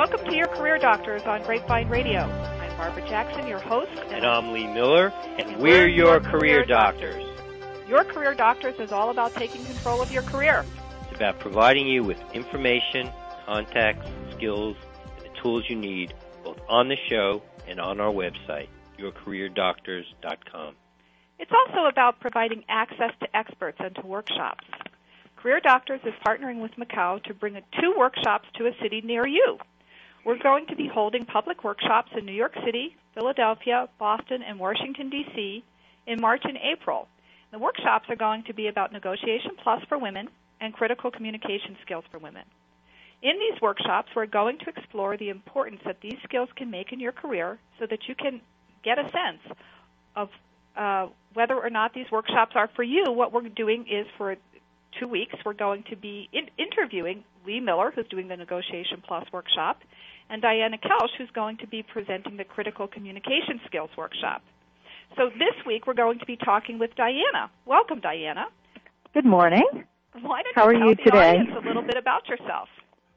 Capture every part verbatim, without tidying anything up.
Welcome to Your Career Doctors on Grapevine Radio. I'm Barbara Jackson, your host. And I'm Lee Miller, and we're your Career Doctors. Your Career Doctors is all about taking control of your career. It's about providing you with information, contacts, skills, and the tools you need, both on the show and on our website, your career doctors dot com. It's also about providing access to experts and to workshops. Career Doctors is partnering with Macau to bring two workshops to a city near you. We're going to be holding public workshops in New York City, Philadelphia, Boston, and Washington, D C in March and April. The workshops are going to be about Negotiation Plus for women and critical communication skills for women. In these workshops, we're going to explore the importance that these skills can make in your career so that you can get a sense of uh, whether or not these workshops are for you. What we're doing is for two weeks, we're going to be in- interviewing Lee Miller, who's doing the Negotiation Plus workshop, and Diana Kelsch, who's going to be presenting the Critical Communication Skills workshop. So this week, we're going to be talking with Diana. Welcome, Diana. Good morning. Why don't How you are tell you the today? audience a little bit about yourself?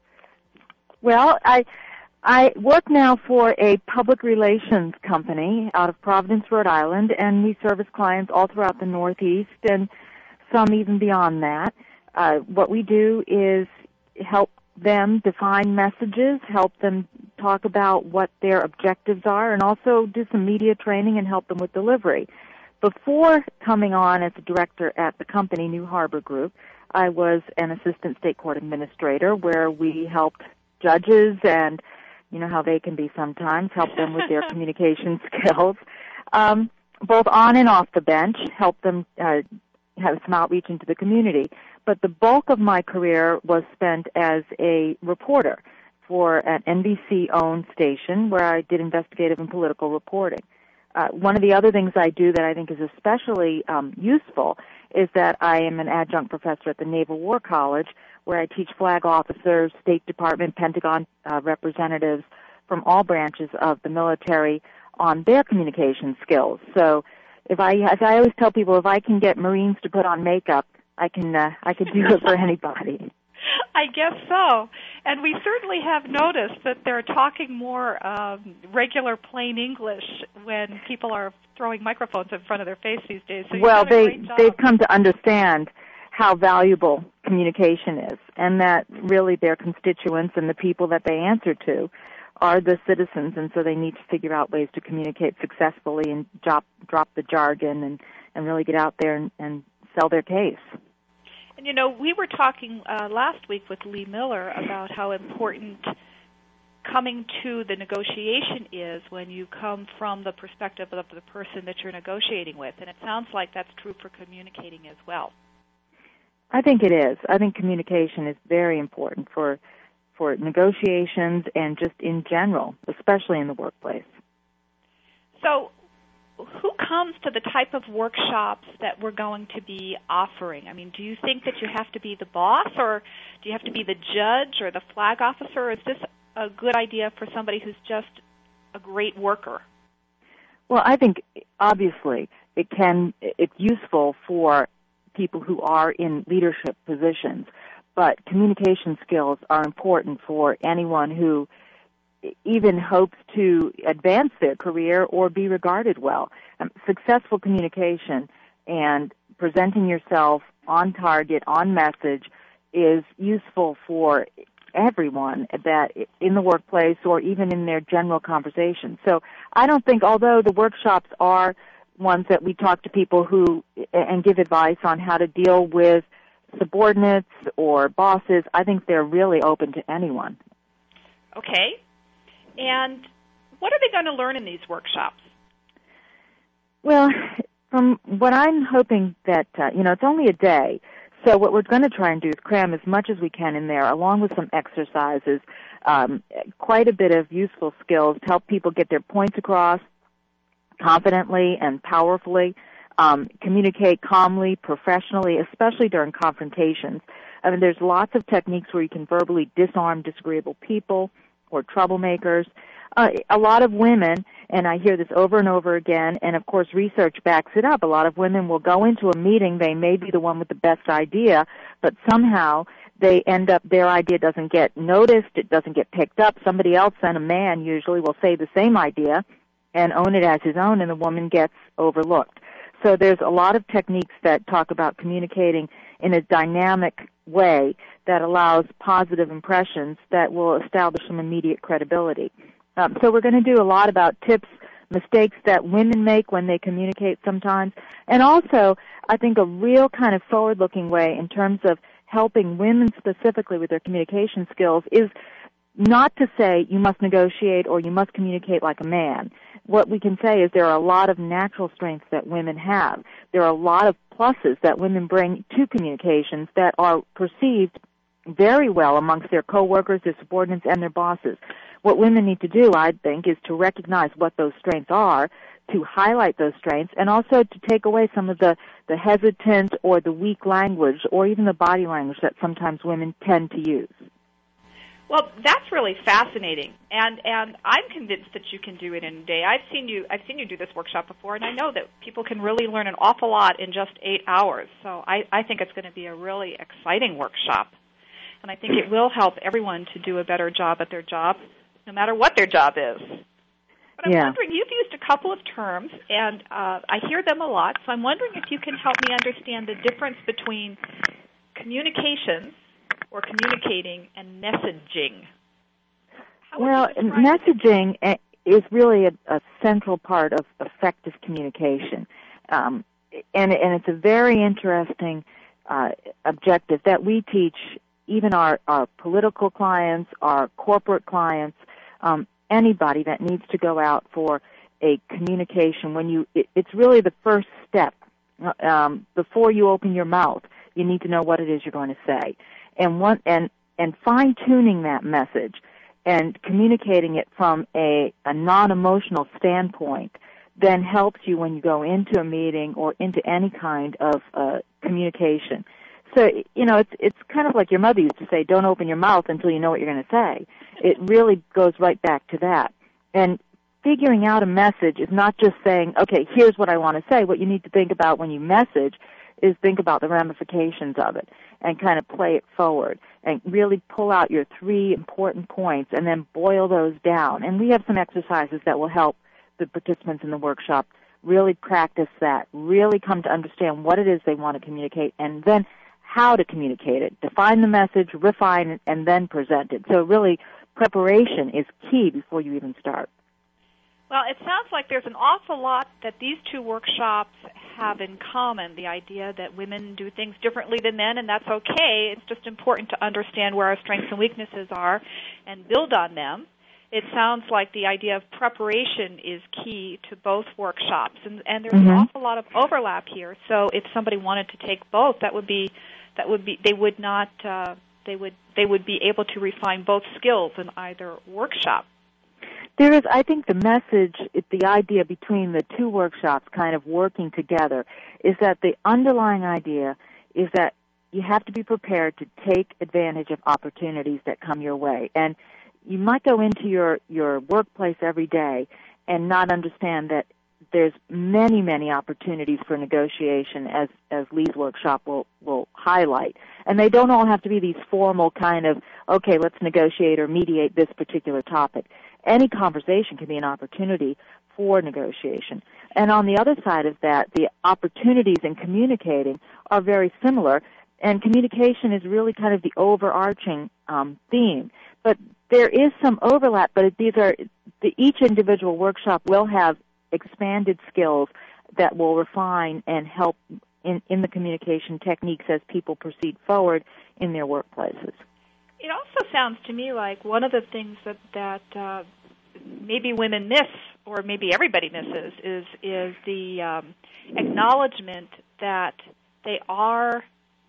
Well, I I work now for a public relations company out of Providence, Rhode Island, and we service clients all throughout the Northeast and some even beyond that. Uh, what we do is help them define messages, help them talk about what their objectives are, and also do some media training and help them with delivery. Before coming on as a director at the company, New Harbor Group, I was an assistant state court administrator where we helped judges and, you know how they can be sometimes, help them with their communication skills, um, both on and off the bench, help them uh, have some outreach into the community. But the bulk of my career was spent as a reporter for an N B C-owned station where I did investigative and political reporting. Uh, one of the other things I do that I think is especially um, useful is that I am an adjunct professor at the Naval War College where I teach flag officers, State Department, Pentagon uh, representatives from all branches of the military on their communication skills. So if I, as I always tell people, if I can get Marines to put on makeup, I can uh, I can do it for anybody. I guess so. And we certainly have noticed that they're talking more um, regular plain English when people are throwing microphones in front of their face these days. So well, they, great job. they've come to understand how valuable communication is and that really their constituents and the people that they answer to are the citizens, and so they need to figure out ways to communicate successfully and drop, drop the jargon and, and really get out there and, and sell their case. And, you know, we were talking uh, last week with Lee Miller about how important coming to the negotiation is when you come from the perspective of the person that you're negotiating with. And it sounds like that's true for communicating as well. I think it is. I think communication is very important for for negotiations and just in general, especially in the workplace. So who comes to the type of workshops that we're going to be offering? I mean, do you think that you have to be the boss, or do you have to be the judge or the flag officer, or is this a good idea for somebody who's just a great worker? Well, I think obviously it can, it's useful for people who are in leadership positions, but communication skills are important for anyone who even hopes to advance their career or be regarded well. Um, successful communication and presenting yourself on target, on message, is useful for everyone that in the workplace or even in their general conversation. So I don't think, although the workshops are ones that we talk to people who and give advice on how to deal with subordinates or bosses, I think they're really open to anyone. Okay. And what are they going to learn in these workshops? Well, from what I'm hoping that, uh, you know, it's only a day, so what we're going to try and do is cram as much as we can in there, along with some exercises, um, quite a bit of useful skills to help people get their points across confidently and powerfully, um, communicate calmly, professionally, especially during confrontations. I mean, there's lots of techniques where you can verbally disarm disagreeable people or troublemakers. Uh, a lot of women, and I hear this over and over again, and of course research backs it up, a lot of women will go into a meeting, they may be the one with the best idea, but somehow they end up, their idea doesn't get noticed, it doesn't get picked up. Somebody else, and a man usually, will say the same idea and own it as his own, and the woman gets overlooked. So there's a lot of techniques that talk about communicating in a dynamic way that allows positive impressions that will establish some immediate credibility. Um, so we're going to do a lot about tips, mistakes that women make when they communicate sometimes, and also I think a real kind of forward-looking way in terms of helping women specifically with their communication skills is not to say you must negotiate or you must communicate like a man. What we can say is there are a lot of natural strengths that women have. There are a lot of pluses that women bring to communications that are perceived very well amongst their coworkers, their subordinates, and their bosses. What women need to do, I think, is to recognize what those strengths are, to highlight those strengths, and also to take away some of the, the hesitant or the weak language or even the body language that sometimes women tend to use. Well, that's really fascinating, and and I'm convinced that you can do it in a day. I've seen you I've seen you do this workshop before, and I know that people can really learn an awful lot in just eight hours. So I, I think it's going to be a really exciting workshop, and I think it will help everyone to do a better job at their job, no matter what their job is. But I'm yeah. wondering, you've used a couple of terms, and uh, I hear them a lot, so I'm wondering if you can help me understand the difference between communications or communicating and messaging. How well, messaging it? is really a, a central part of effective communication, um, and, and it's a very interesting uh, objective that we teach even our, our political clients, our corporate clients, um, anybody that needs to go out for a communication. When you, it, it's really the first step. Um, before you open your mouth, you need to know what it is you're going to say. And one and and fine-tuning that message and communicating it from a, a non-emotional standpoint then helps you when you go into a meeting or into any kind of uh, communication. So, you know, it's it's kind of like your mother used to say, don't open your mouth until you know what you're going to say. It really goes right back to that. And figuring out a message is not just saying, okay, here's what I want to say. What you need to think about when you message is think about the ramifications of it and kind of play it forward and really pull out your three important points and then boil those down. And we have some exercises that will help the participants in the workshop really practice that, really come to understand what it is they want to communicate and then how to communicate it. Define the message, refine it, and then present it. So really, preparation is key before you even start. Well, it sounds like there's an awful lot that these two workshops have in common, the idea that women do things differently than men, and that's okay. It's just important to understand where our strengths and weaknesses are and build on them. It sounds like the idea of preparation is key to both workshops, and, and there's mm-hmm. an awful lot of overlap here. So if somebody wanted to take both, that would be that would be they would not uh, they would they would be able to refine both skills in either workshop. There is, I think, the message, the idea between the two workshops kind of working together is that the underlying idea is that you have to be prepared to take advantage of opportunities that come your way. And you might go into your, your workplace every day and not understand that there's many, many opportunities for negotiation, as, as Lee's workshop will, will highlight. And they don't all have to be these formal kind of, okay, let's negotiate or mediate this particular topic. Any conversation can be an opportunity for negotiation. And on the other side of that, the opportunities in communicating are very similar, and communication is really kind of the overarching um, theme. But there is some overlap, but these are the, each individual workshop will have expanded skills that will refine and help in, in the communication techniques as people proceed forward in their workplaces. It also sounds to me like one of the things that, that uh, maybe women miss, or maybe everybody misses, is is the um, acknowledgement that they are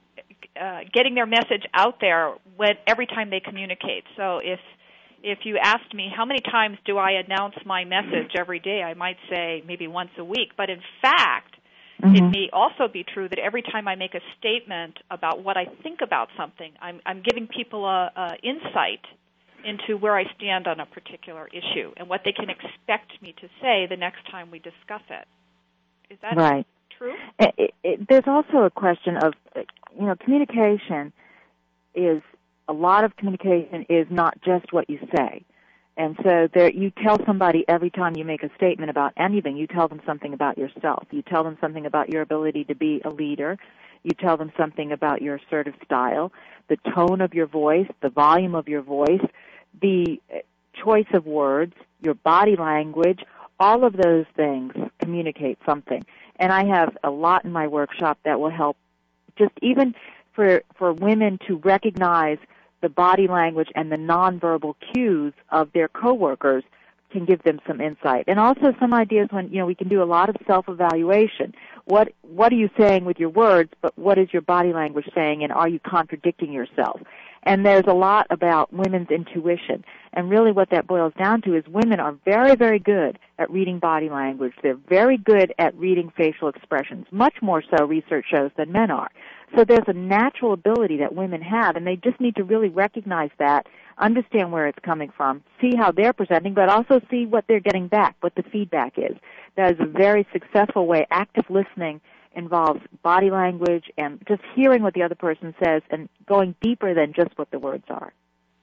uh, getting their message out there when every time they communicate. So if if you asked me how many times do I announce my message every day, I might say maybe once a week. But in fact, mm-hmm. it may also be true that every time I make a statement about what I think about something, I'm, I'm giving people a, a insight into where I stand on a particular issue and what they can expect me to say the next time we discuss it. Is that right. true? It, it, there's also a question of, you know, communication is a lot of communication is not just what you say. And so there, you tell somebody every time you make a statement about anything, you tell them something about yourself. You tell them something about your ability to be a leader. You tell them something about your assertive style, the tone of your voice, the volume of your voice, the choice of words, your body language. All of those things communicate something. And I have a lot in my workshop that will help just even for, for women to recognize the body language and the nonverbal cues of their coworkers can give them some insight. And also some ideas when, you know, we can do a lot of self-evaluation. What what are you saying with your words, but what is your body language saying, and are you contradicting yourself? And there's a lot about women's intuition. And really what that boils down to is women are very, very good at reading body language. They're very good at reading facial expressions, much more so, research shows, than men are. So there's a natural ability that women have, and they just need to really recognize that, understand where it's coming from, see how they're presenting, but also see what they're getting back, what the feedback is. That is a very successful way. Active listening involves body language and just hearing what the other person says and going deeper than just what the words are.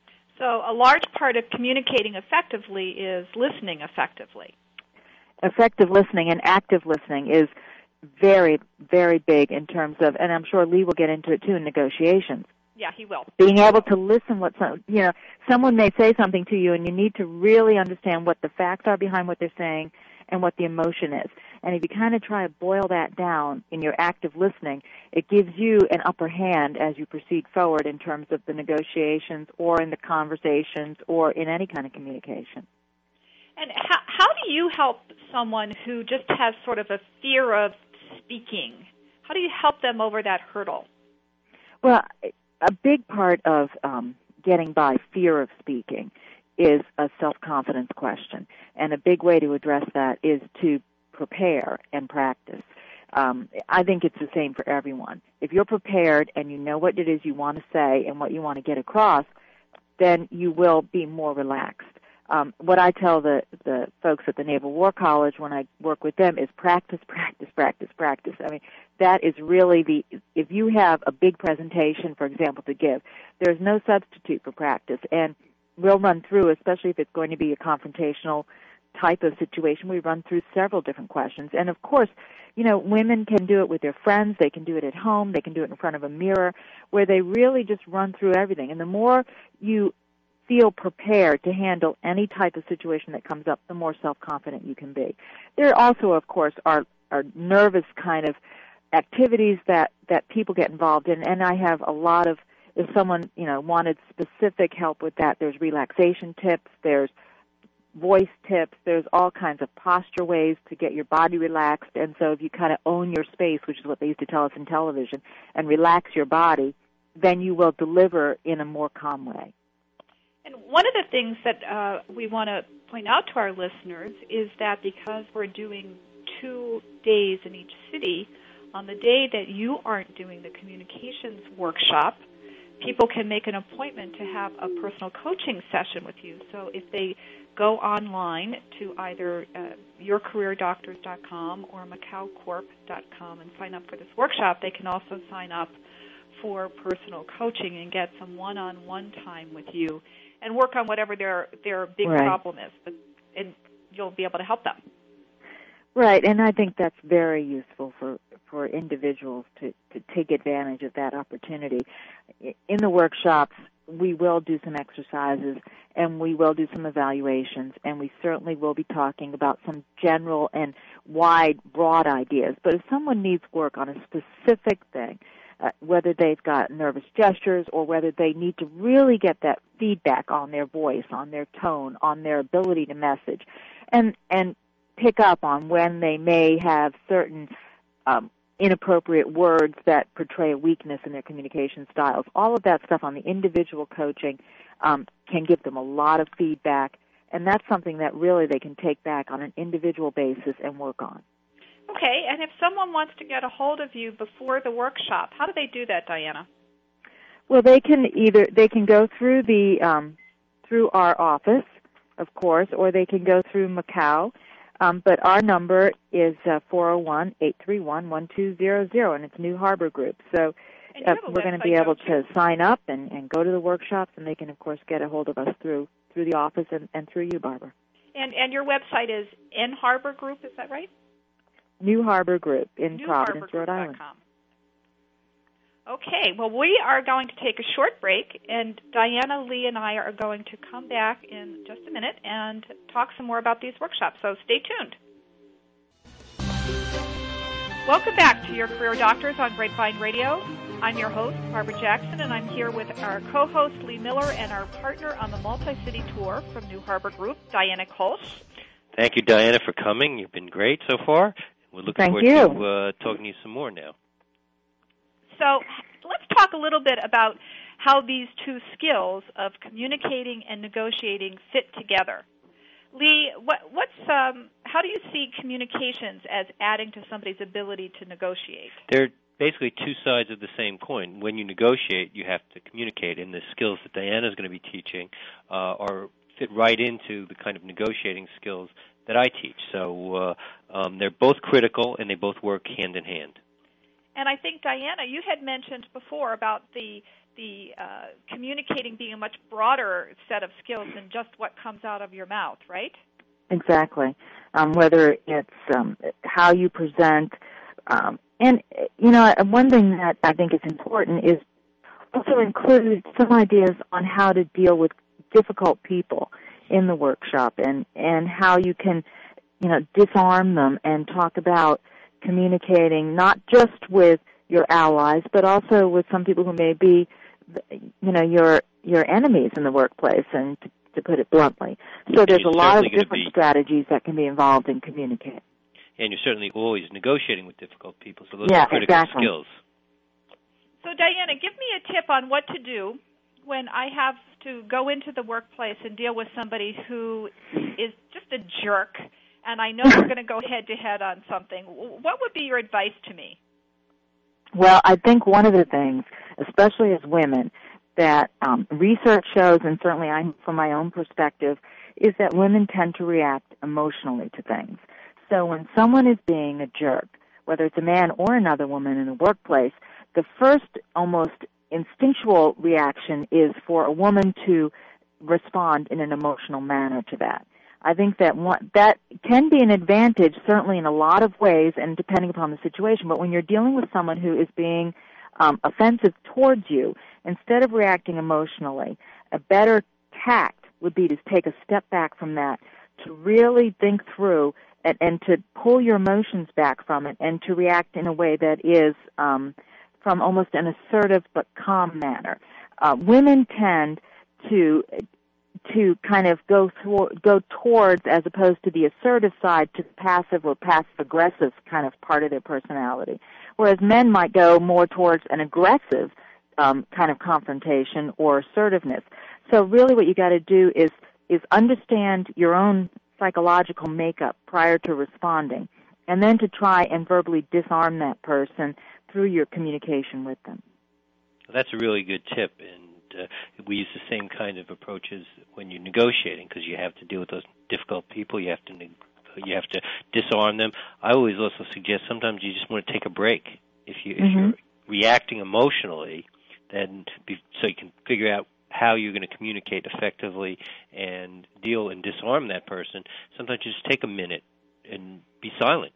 So a large part of communicating effectively is listening effectively. Effective listening and active listening is very, very big in terms of, and I'm sure Lee will get into it too in negotiations. Yeah, he will. Being able to listen what some, you know, someone may say something to you and you need to really understand what the facts are behind what they're saying and what the emotion is. And if you kind of try to boil that down in your active listening, it gives you an upper hand as you proceed forward in terms of the negotiations or in the conversations or in any kind of communication. And how, how do you help someone who just has sort of a fear of speaking? How do you help them over that hurdle? Well, a big part of um, getting by fear of speaking is a self-confidence question. And a big way to address that is to prepare and practice. Um, I think it's the same for everyone. If you're prepared and you know what it is you want to say and what you want to get across, then you will be more relaxed. Um, what I tell the, the folks at the Naval War College when I work with them is practice, practice, practice, practice. I mean, that is really the, if you have a big presentation, for example, to give, there's no substitute for practice. And we'll run through, especially if it's going to be a confrontational type of situation, we run through several different questions. And of course, you know, women can do it with their friends, they can do it at home, they can do it in front of a mirror, where they really just run through everything. And the more you feel prepared to handle any type of situation that comes up, the more self-confident you can be. There also, of course, are, are nervous kind of activities that, that people get involved in, and I have a lot of, if someone, you know, wanted specific help with that, there's relaxation tips, there's voice tips, there's all kinds of posture ways to get your body relaxed, and so if you kind of own your space, which is what they used to tell us in television, and relax your body, then you will deliver in a more calm way. And one of the things that uh, we want to point out to our listeners is that because we're doing two days in each city, on the day that you aren't doing the communications workshop, people can make an appointment to have a personal coaching session with you. So if they go online to either uh, your career doctors dot com or macau corp dot com and sign up for this workshop, they can also sign up for personal coaching and get some one-on-one time with you and work on whatever their their big right. problem is, but, and you'll be able to help them. Right, and I think that's very useful for, for individuals to, to take advantage of that opportunity. In the workshops, we will do some exercises, and we will do some evaluations, and we certainly will be talking about some general and wide, broad ideas. But if someone needs work on a specific thing, Uh, whether they've got nervous gestures or whether they need to really get that feedback on their voice, on their tone, on their ability to message, and and pick up on when they may have certain um, inappropriate words that portray a weakness in their communication styles. All of that stuff on the individual coaching um, can give them a lot of feedback, and that's something that really they can take back on an individual basis and work on. Okay, and if someone wants to get a hold of you before the workshop, how do they do that, Diana? Well, they can either they can go through the um, through our office, of course, or they can go through Macau. Um, but our number is uh, four oh one, eight three one, one two zero zero, and it's New Harbor Group. So uh, we're going to be able to sign up and, and go to the workshops, and they can, of course, get a hold of us through through the office and, and through you, Barbara. And and your website is N Harbor Group, is that right? New Harbor Group in New Providence, Harbor Rhode Island. Okay, well, we are going to take a short break, and Diana, Lee, and I are going to come back in just a minute and talk some more about these workshops, so stay tuned. Welcome back to Your Career Doctors on Grapevine Radio. I'm your host, Barbara Jackson, and I'm here with our co-host, Lee Miller, and our partner on the Multi-City Tour from New Harbor Group, Diana Kolsch. Thank you, Diana, for coming. You've been great so far. We're looking Thank forward you. to uh, talking to you some more now. So let's talk a little bit about how these two skills of communicating and negotiating fit together. Lee, what, what's um, how do you see communications as adding to somebody's ability to negotiate? They're basically two sides of the same coin. When you negotiate, you have to communicate, and the skills that Diana is going to be teaching uh, are fit right into the kind of negotiating skills that I teach. So uh, um, they're both critical, and they both work hand in hand. And I think, Diana, you had mentioned before about the the uh, communicating being a much broader set of skills than just what comes out of your mouth, right? Exactly. Um, whether it's um, how you present, um, and, you know, one thing that I think is important is also include some ideas on how to deal with difficult people in the workshop and, and how you can, you know, disarm them and talk about communicating not just with your allies, but also with some people who may be, you know, your your enemies in the workplace, and to, to put it bluntly. So there's a lot of different be, strategies that can be involved in communicating. And you're certainly always negotiating with difficult people, so those yeah, are critical exactly. skills. So, Diana, give me a tip on what to do when I have to go into the workplace and deal with somebody who is just a jerk, and I know we're going to go head-to-head on something. What would be your advice to me? Well, I think one of the things, especially as women, that um, research shows, and certainly I, from my own perspective, is that women tend to react emotionally to things. So when someone is being a jerk, whether it's a man or another woman in the workplace, the first almost instinctual reaction is for a woman to respond in an emotional manner to that. I think that one, that can be an advantage, certainly in a lot of ways, and depending upon the situation. But when you're dealing with someone who is being um, offensive towards you, instead of reacting emotionally, a better tact would be to take a step back from that, to really think through and, and to pull your emotions back from it, and to react in a way that is um, from almost an assertive but calm manner. Uh, women tend to to kind of go through, go towards, as opposed to the assertive side, to the passive or passive-aggressive kind of part of their personality, whereas men might go more towards an aggressive um, kind of confrontation or assertiveness. So really what you got to do is is understand your own psychological makeup prior to responding, and then to try and verbally disarm that person through your communication with them. That's a really good tip, and uh, we use the same kind of approaches when you're negotiating, because you have to deal with those difficult people. You have to ne- you have to disarm them. I always also suggest sometimes you just want to take a break. If you if mm-hmm. you're reacting emotionally, then be, so you can figure out how you're going to communicate effectively and deal and disarm that person. Sometimes you just take a minute and be silent.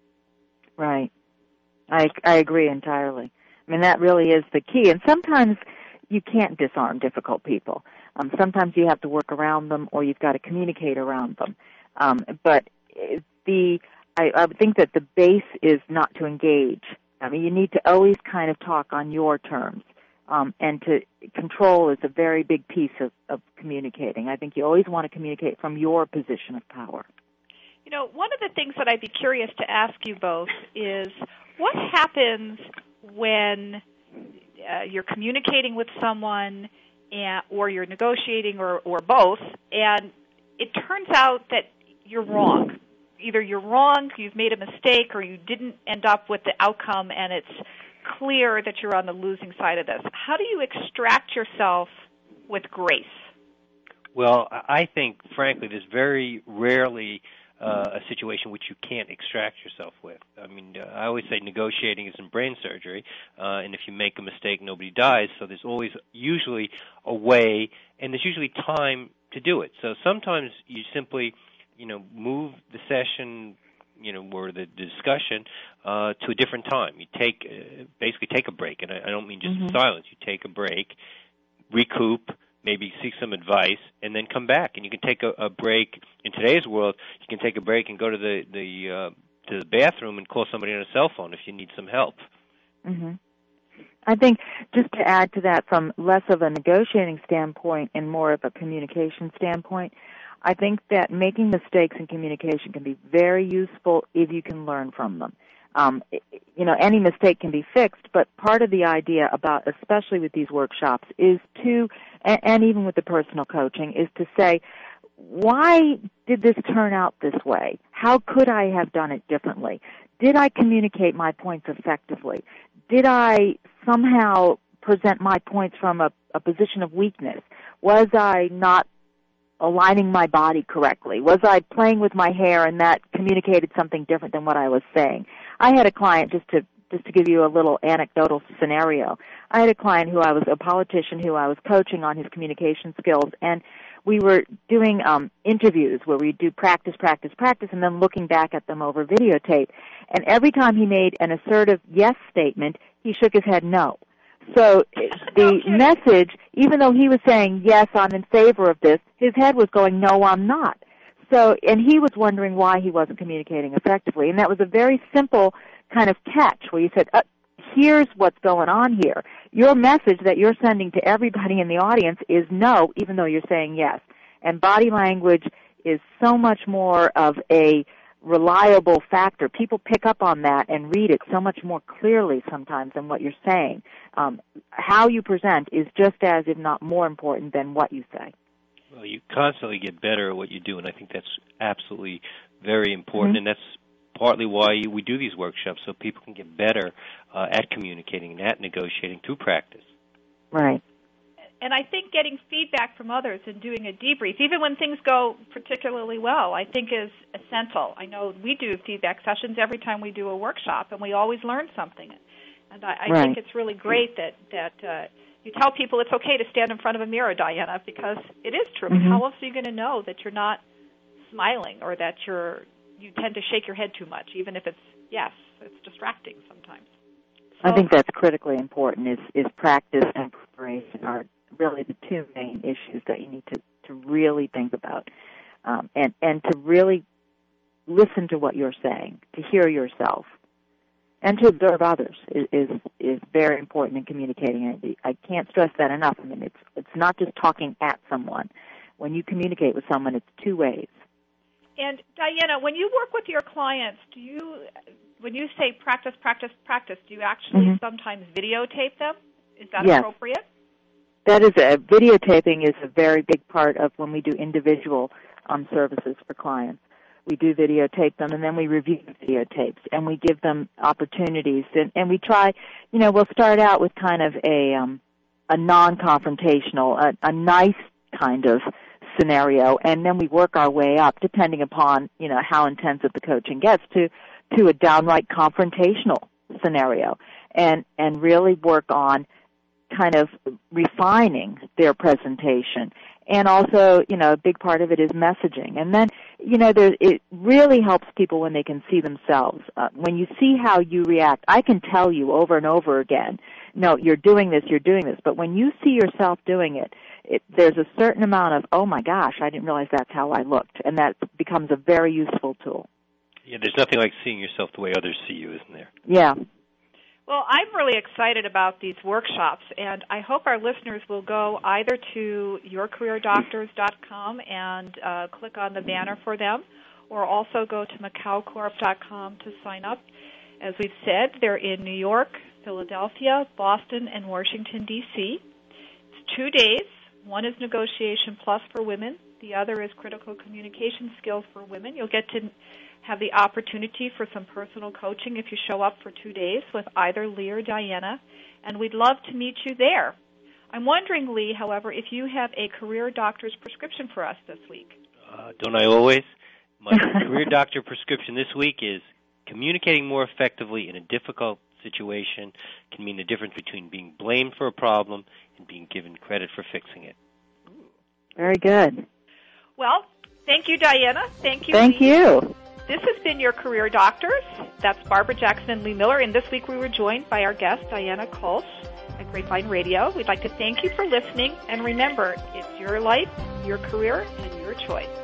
Right. I I agree entirely. I mean, that really is the key. And sometimes you can't disarm difficult people. Um, sometimes you have to work around them, or you've got to communicate around them. Um, but the I, I would think that the base is not to engage. I mean, you need to always kind of talk on your terms. Um, and to control is a very big piece of, of communicating. I think you always want to communicate from your position of power. You know, one of the things that I'd be curious to ask you both is, what happens when uh, you're communicating with someone and, or you're negotiating, or, or both, and it turns out that you're wrong? Either you're wrong, you've made a mistake, or you didn't end up with the outcome, and it's clear that you're on the losing side of this. How do you extract yourself with grace? Well, I think, frankly, there's very rarely uh, a situation which you can't extract yourself with. I mean, uh, I always say negotiating isn't brain surgery, uh, and if you make a mistake, nobody dies. So there's always usually a way, and there's usually time to do it. So sometimes you simply, you know, move the session, you know, or the discussion uh, to a different time. You take, uh, basically take a break, and I, I don't mean just Mm-hmm. silence. You take a break, recoup, maybe seek some advice, and then come back. And you can take a, a break. In today's world, you can take a break and go to the the uh, to the bathroom and call somebody on a cell phone if you need some help. Mm-hmm. I think just to add to that, from less of a negotiating standpoint and more of a communication standpoint, I think that making mistakes in communication can be very useful if you can learn from them. Um, you know, any mistake can be fixed, but part of the idea about, especially with these workshops, is to, and, and even with the personal coaching, is to say, why did this turn out this way? How could I have done it differently? Did I communicate my points effectively? Did I somehow present my points from a, a position of weakness? Was I not aligning my body correctly? Was I playing with my hair and that communicated something different than what I was saying? I had a client, just to just to give you a little anecdotal scenario, I had a client who I was a politician who I was coaching on his communication skills, and we were doing um, interviews where we do practice, practice, practice, and then looking back at them over videotape. And every time he made an assertive yes statement, he shook his head no. So the Okay. message, even though he was saying, yes, I'm in favor of this, his head was going, no, I'm not. So, and he was wondering why he wasn't communicating effectively. And that was a very simple kind of catch where you said, uh, here's what's going on here. Your message that you're sending to everybody in the audience is no, even though you're saying yes. And body language is so much more of a reliable factor. People pick up on that and read it so much more clearly sometimes than what you're saying. Um, how you present is just as, if not more important than what you say. Well, you constantly get better at what you do, and I think that's absolutely very important, Mm-hmm. and that's partly why we do these workshops, so people can get better uh, at communicating and at negotiating through practice. Right. And I think getting feedback from others and doing a debrief, even when things go particularly well, I think is essential. I know we do feedback sessions every time we do a workshop, and we always learn something. And I, I right. think it's really great that, that uh, you tell people it's okay to stand in front of a mirror, Diana, because it is true. Mm-hmm. How else are you going to know that you're not smiling or that you're you tend to shake your head too much, even if it's, yes, it's distracting sometimes. So, I think that's critically important, is, is practice and preparation are really the two main issues that you need to, to really think about, um, and, and to really listen to what you're saying, to hear yourself, and to observe others is, is, is very important in communicating. I can't stress that enough. I mean, it's, it's not just talking at someone. When you communicate with someone, it's two ways. And Diana, when you work with your clients, do you, when you say practice, practice, practice, do you actually mm-hmm. sometimes videotape them? Is that yes. appropriate? That is a videotaping is a very big part of when we do individual um, services for clients. We do videotape them, and then we review the videotapes, and we give them opportunities, and, and we try. You know, we'll start out with kind of a um, a non-confrontational, a, a nice kind of scenario, and then we work our way up, depending upon, you know, how intensive the coaching gets, to to a downright confrontational scenario, and and really work on kind of refining their presentation. And also, you know, a big part of it is messaging. And then, you know, there, it really helps people when they can see themselves. Uh, when you see how you react, I can tell you over and over again, no, you're doing this, you're doing this. But when you see yourself doing it, it, there's a certain amount of, oh, my gosh, I didn't realize that's how I looked. And that becomes a very useful tool. Yeah, there's nothing like seeing yourself the way others see you, isn't there? Yeah. Well, I'm really excited about these workshops, and I hope our listeners will go either to your career doctors dot com and uh, click on the banner for them, or also go to Macau Corp dot com to sign up. As we've said, they're in New York, Philadelphia, Boston, and Washington, D C It's two days. One is Negotiation Plus for women. The other is Critical Communication Skills for women. You'll get to have the opportunity for some personal coaching if you show up for two days with either Lee or Diana, and we'd love to meet you there. I'm wondering, Lee, however, if you have a career doctor's prescription for us this week. Uh, don't I always? My career doctor prescription this week is communicating more effectively in a difficult situation can mean the difference between being blamed for a problem and being given credit for fixing it. Very good. Well, thank you, Diana. Thank you. Thank Lee. you. This has been your Career Doctors. That's Barbara Jackson and Lee Miller, and this week we were joined by our guest, Diana Kolsch at Grapevine Radio. We'd like to thank you for listening, and remember, it's your life, your career, and your choice.